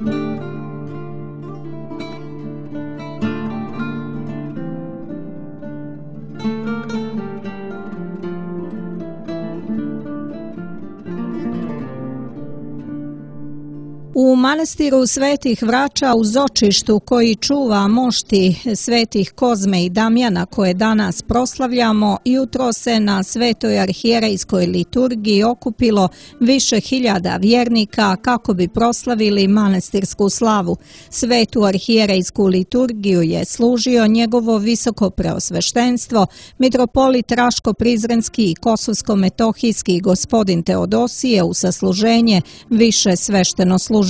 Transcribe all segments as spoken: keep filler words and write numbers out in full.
U manastiru Svetih Vrača u Zočištu, koji čuva mošti svetih Kozme i Damjana koje danas proslavljamo, jutro se na Svetoj arhijerejskoj liturgiji okupilo više hiljada vjernika kako bi proslavili manastirsku slavu. Svetu arhijerejsku liturgiju je služio njegovo visoko preosveštenstvo, mitropolit Raško-Prizrenski i Kosovsko-Metohijski gospodin Teodosije u sasluženje više sveštenoslужitelja.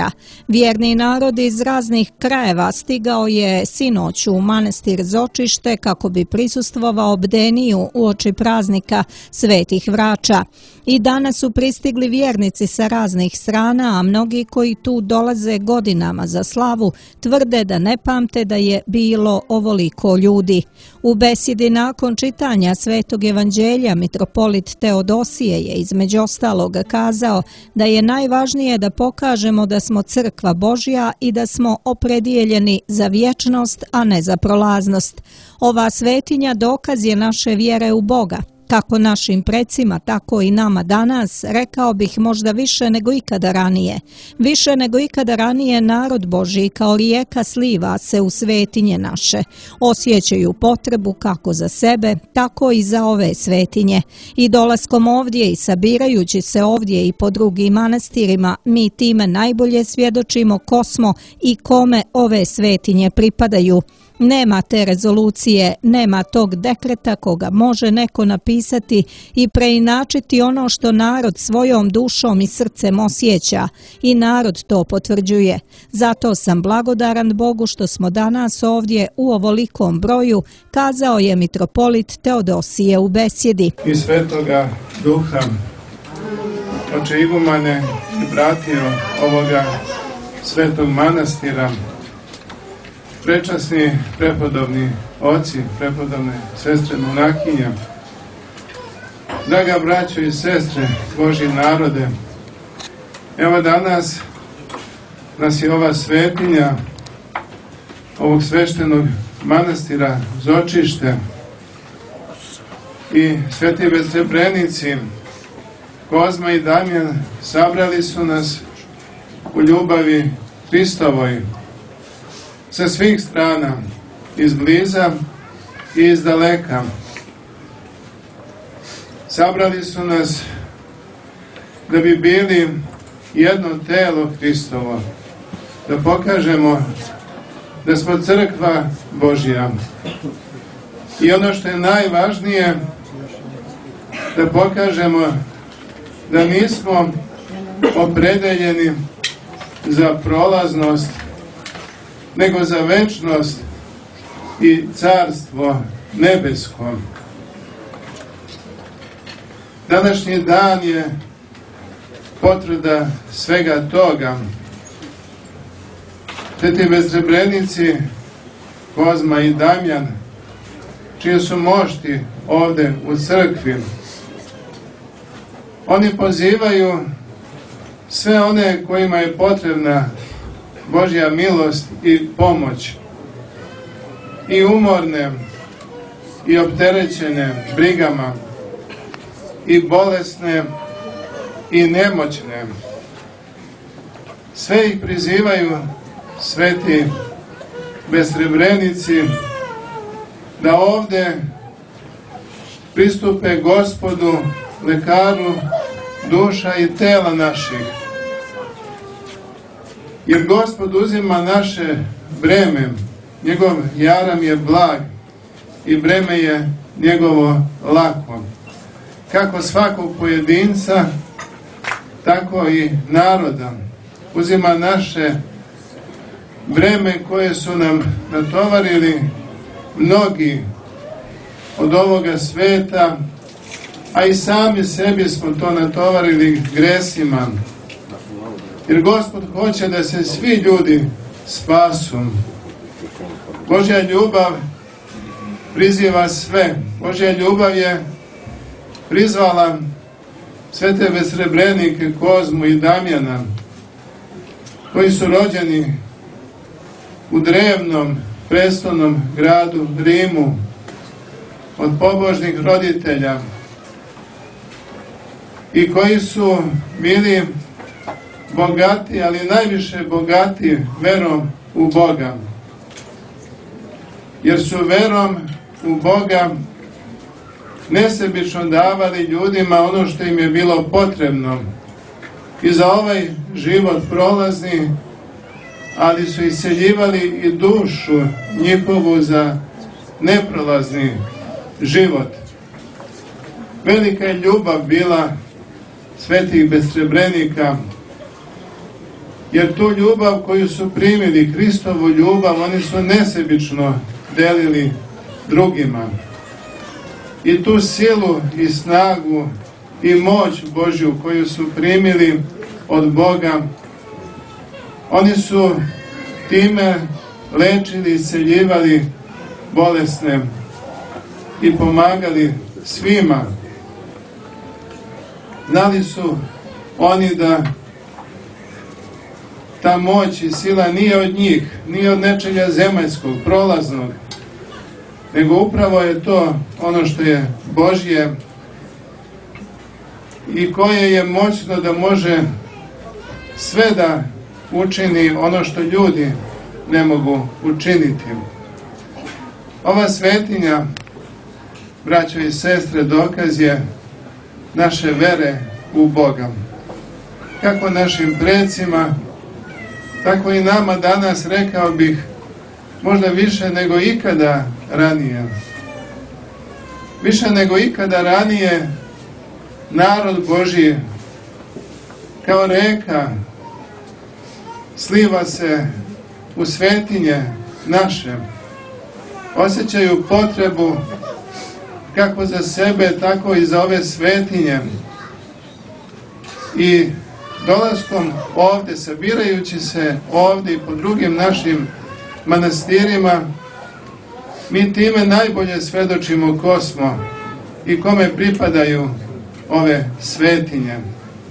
Vjerni narod iz raznih krajeva stigao je sinoć u manastir Zočište kako bi prisustvovao bdeniju uoči praznika Svetih Vrača. I danas su pristigli vjernici sa raznih strana, a mnogi koji tu dolaze godinama za slavu tvrde da ne pamte da je bilo ovoliko ljudi. U besjedi nakon čitanja Svetog evanđelja mitropolit Teodosije je između ostalog kazao da je najvažnije da pokažemo da smo crkva Božja i da smo opredijeljeni za vječnost, a ne za prolaznost. Ova svetinja dokaz je naše vjere u Boga. Kako našim precima, tako i nama danas, rekao bih možda više nego ikada ranije. Više nego ikada ranije narod Božji kao rijeka sliva se u svetinje naše. Osjećaju potrebu kako za sebe, tako i za ove svetinje. I dolaskom ovdje i sabirajući se ovdje i po drugim manastirima, mi time najbolje svjedočimo ko smo i kome ove svetinje pripadaju. Nema te rezolucije, nema tog dekreta koga može neko napisati i preinačiti ono što narod svojom dušom i srcem osjeća i narod to potvrđuje. Zato sam blagodaran Bogu što smo danas ovdje u ovolikom broju, kazao je mitropolit Teodosije u besjedi. I Svetoga Duha, oče igumane i bratio ovoga svetog manastira, prečasni prepodobni oci, prepodobne sestre monahinja, draga braćo i sestre, Božji narode, evo danas nas je ova svetinja ovog sveštenog manastira Zočište i sveti bezsrebrenici Kozma i Damjan sabrali su nas u ljubavi Hristovoj sa svih strana, izbliza i iz daleka. Sabrali su nas da bi bili jedno telo Hristovo, da pokažemo da smo crkva Božja. I ono što je najvažnije, da pokažemo da nismo opredeljeni za prolaznost, nego za večnost i carstvo nebesko. Današnji dan je potvrda svega toga. Sveti bezsrebrenici Kozma i Damjan, čije su mošti ovde u crkvi, oni pozivaju sve one kojima je potrebna Božja milost i pomoć, i umorne i opterećene brigama, i bolesne i nemoćne. Sve ih prizivaju sveti bezsrebrenici da ovde pristupe Gospodu, lekaru duša i tela naših. Jer Gospod uzima naše breme, njegov jaram je blag i breme je njegovo lako. Kako svakog pojedinca, tako i naroda. Uzima naše breme koje su nam natovarili mnogi od ovoga sveta, a i sami sebi smo to natovarili gresima. Jer Gospod hoće da se svi ljudi spasu. Božja ljubav priziva sve. Božja ljubav je prizvala svete bezsrebrenike Kozmu i Damjana. koji su rođeni u drevnom prestolnom gradu Rimu od pobožnih roditelja i koji su bili bogati, ali najviše bogati verom u Boga. Jer su verom u Boga nesebično davali ljudima ono što im je bilo potrebno i za ovaj život prolazni, ali su iseljivali i dušu njihovu za neprolazni život. Velika je ljubav bila svetih besrebrenika, jer tu ljubav koju su primili, Hristovu ljubav, oni su nesebično delili drugima. I tu silu i snagu i moć Božju koju su primili od Boga, oni su time lečili i isceljivali bolesne i pomagali svima. Znali su oni da ta moć i sila nije od njih, nije od nečega zemaljskog, prolaznog, nego upravo je to ono što je Božje i koje je moćno da može sve da učini ono što ljudi ne mogu učiniti. Ova svetinja, braćo i sestre, dokaz je naše vere u Boga. Kako našim precima, tako i nama danas, rekao bih, možda više nego ikada ranije. Više nego ikada ranije narod Božji kao reka sliva se u svetinje naše. Osjećaju potrebu kako za sebe, tako i za ove svetinje. I dolaskom ovde, sabirajući se ovde i po drugim našim manastirima, mi time najbolje svedočimo ko smo i kome pripadaju ove svetinje.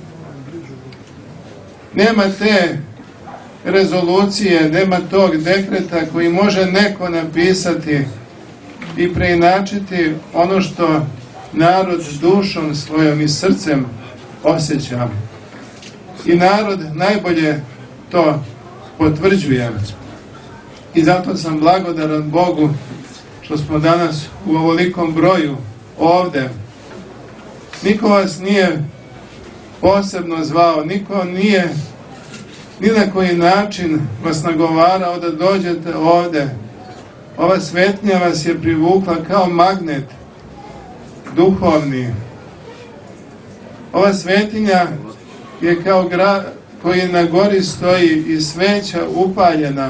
Nema te rezolucije, nema tog dekreta koji može neko napisati i preinačiti ono što narod s dušom svojom i srcem osjeća. I narod najbolje to potvrđuje. I zato sam blagodaran Bogu što smo danas u ovolikom broju ovde. Niko vas nije posebno zvao, niko nije ni na koji način vas nagovarao da dođete ovde. Ova svetnja vas je privukla kao magnet duhovni. Ova svetinja je kao grad koji na gori stoji i sveća upaljena.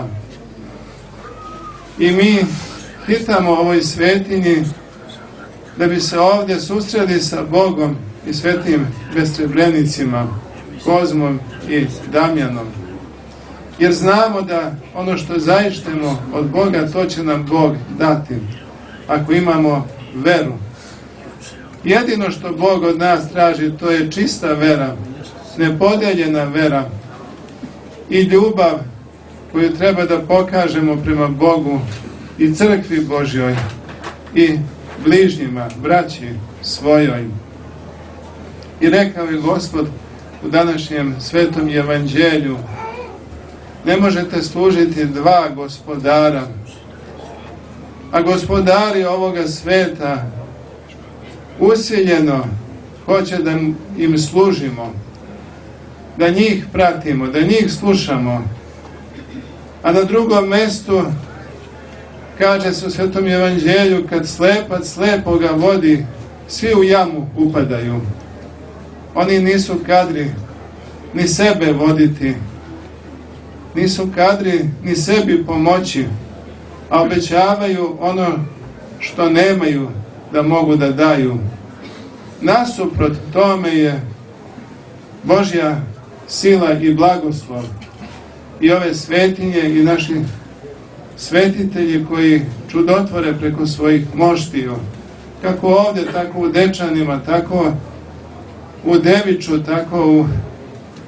I mi hitamo ovoj svetinji da bi se ovdje susreli sa Bogom i svetim besrebrenicima, Kozmom i Damjanom. Jer znamo da ono što zaištemo od Boga, to će nam Bog dati, ako imamo veru. Jedino što Bog od nas traži, to je čista vera, nepodeljena vera i ljubav koju treba da pokažemo prema Bogu i crkvi Božjoj i bližnjima, braći svojoj. I rekao je Gospod u današnjem svetom evanđelju: ne možete služiti dva gospodara, a gospodari ovoga sveta usiljeno hoće da im služimo, da njih pratimo, da njih slušamo. A na drugom mestu kaže se u svetom evanđelju: kad slepac slepoga vodi, svi u jamu upadaju. Oni nisu kadri ni sebe voditi, nisu kadri ni sebi pomoći, a obećavaju ono što nemaju da mogu da daju. Nasuprot tome je Božja sila i blagoslov i ove svetinje i naši svetitelji koji čudotvore preko svojih moštiju, kako ovdje, tako u Dečanima, tako u Deviču, tako u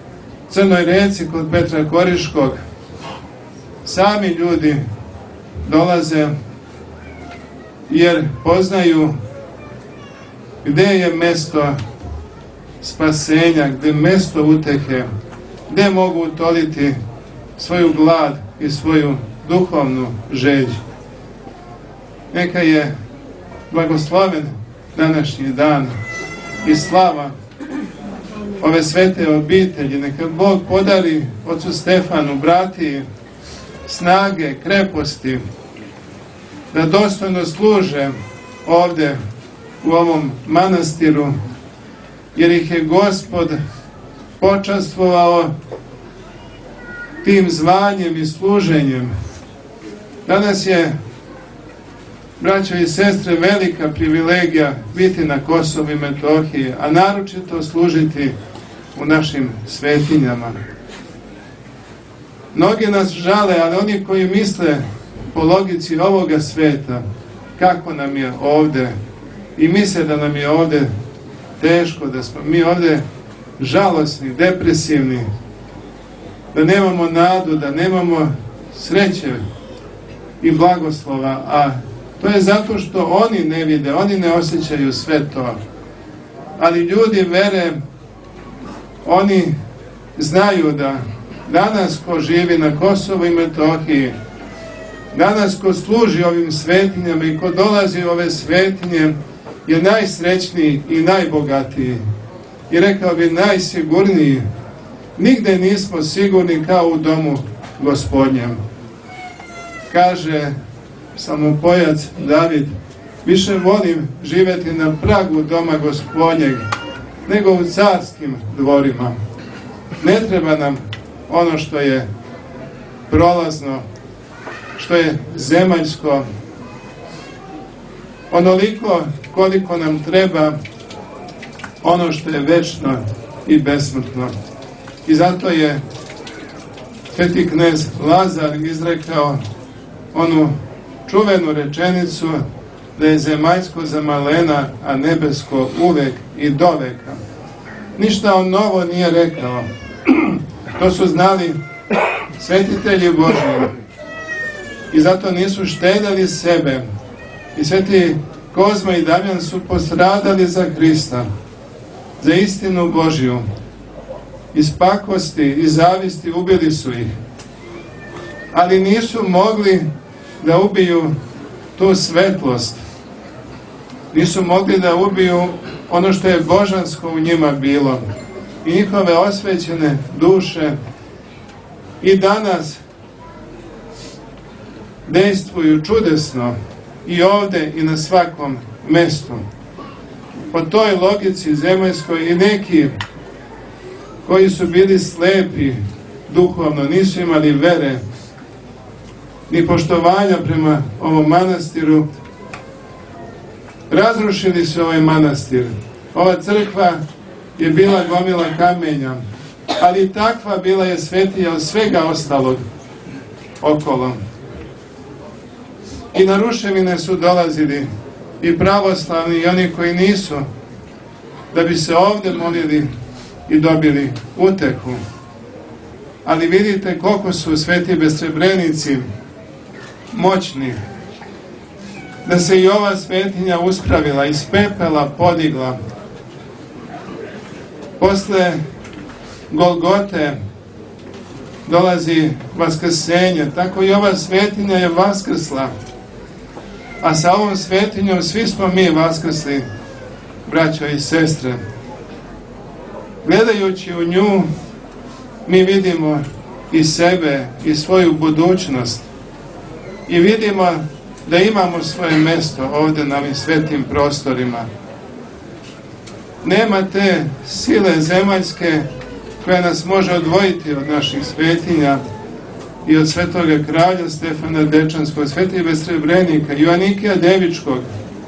Crnoj reci kod Petra Koriškog sami ljudi dolaze jer poznaju gde je mesto spasenja, gde je mesto utehe, gde mogu utoliti svoju glad i svoju duhovnu žeđ. Neka je blagosloven današnji dan i slava ove svete obitelji. Neka Bog podari ocu Stefanu, brati, snage, kreposti, da dostojno služe ovde u ovom manastiru, jer ih je Gospod počastvovao tim zvanjem i služenjem. Danas je, braćo i sestre, velika privilegija biti na Kosovu i Metohiji, a naročito služiti u našim svetinjama. Mnogi nas žale, ali oni koji misle po logici ovoga sveta, kako nam je ovde, i misle da nam je ovde teško, da smo mi ovde žalosni, depresivni, da nemamo nadu, da nemamo sreće i blagoslova, a to je zato što oni ne vide, oni ne osjećaju sve to. Ali ljudi vere, oni znaju da danas ko živi na Kosovu i Metohiji, danas ko služi ovim svetinjama i ko dolazi u ove svetinje, je najsrećniji i najbogatiji. I rekao bi najsigurniji. Nigde nismo sigurni kao u domu Gospodnjem. Kaže samopojac David, više volim živeti na pragu doma Gospodnjeg nego u carskim dvorima. Ne treba nam ono što je prolazno, što je zemaljsko, onoliko koliko nam treba ono što je večno i besmrtno. I zato je sveti knez Lazar izrekao onu čuvenu rečenicu da je zemaljsko za malena, a nebesko uvek i doveka. Ništa on novo nije rekao. To su znali svetitelji Božji. I zato nisu štedjeli sebe. I sveti Kozma i Damjan su postradali za Hrista, za istinu Božju. Iz pakosti i zavisti ubili su ih. Ali nisu mogli da ubiju tu svetlost. Nisu mogli da ubiju ono što je božansko u njima bilo. I njihove osvećene duše i danas dejstvuju čudesno i ovde i na svakom mestu. Po toj logici zemaljskoj i neki koji su bili slepi duhovno, nisu imali vere ni poštovanja prema ovom manastiru, razrušili su ovaj manastir. Ova crkva je bila gomila kamenja, ali takva bila je svetija od svega ostalog okolo. I na ruševine su dolazili i pravoslavni i oni koji nisu, da bi se ovde molili i dobili utehu. Ali vidite koliko su sveti besrebrenici moćni, da se i ova svetinja uspravila, iz pepela podigla. Posle Golgote dolazi vaskrsenje, tako i ova svetinja je vaskrsla. A sa ovom svetinjom svi smo mi vaskrsli, braćo i sestre. Gledajući u nju, mi vidimo i sebe, i svoju budućnost. I vidimo da imamo svoje mesto ovde na ovim svetim prostorima. Nema te sile zemaljske koja nas može odvojiti od naših svetinja i od svetoga kralja Stefana Dečanskog, svetih besrebrenika, Joanikija Devičkog.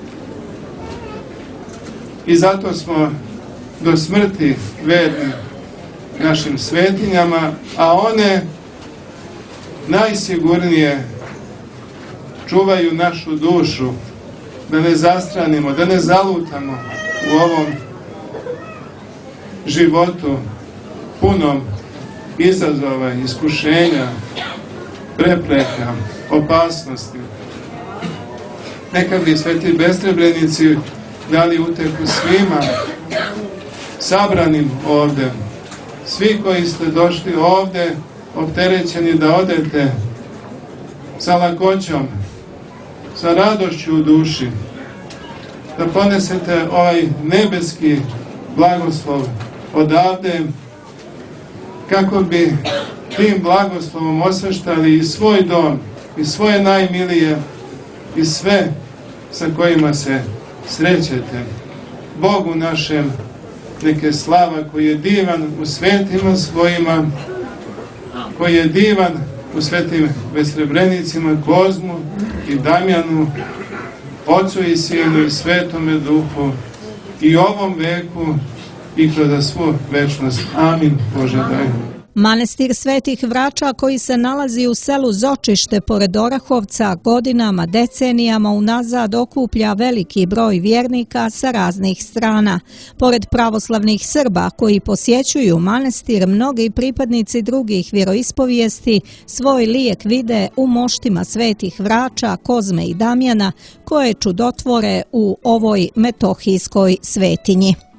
I zato smo do smrti verni našim svetinjama, a one najsigurnije čuvaju našu dušu, da ne zastranimo, da ne zalutamo u ovom životu punom izazova, iskušenja, prepreka, opasnosti. Neka bi sveti besrebrenici dali uteku svima sabranim ovde. Svi koji ste došli ovde opterećeni da odete sa lakoćom, sa radošću u duši, da ponesete ovaj nebeski blagoslov odavde, kako bi tim blagoslovom osveštali i svoj dom, i svoje najmilije, i sve sa kojima se srećete. Bogu našem neke slava, koji je divan u svetima svojima, koji je divan u svetim besrebrenicima, Kozmu i Damjanu, Otcu i Sinu i Svetome Duhu, i ovom veku i kroz svu večnost. Amin. Bože daj. Manastir Svetih Vrača, koji se nalazi u selu Zočište pored Orahovca, godinama, decenijama unazad okuplja veliki broj vjernika sa raznih strana. Pored pravoslavnih Srba koji posjećuju manastir, mnogi pripadnici drugih vjeroispovijesti svoj lijek vide u moštima Svetih Vrača, Kozme i Damjana, koje čudotvore u ovoj metohijskoj svetinji.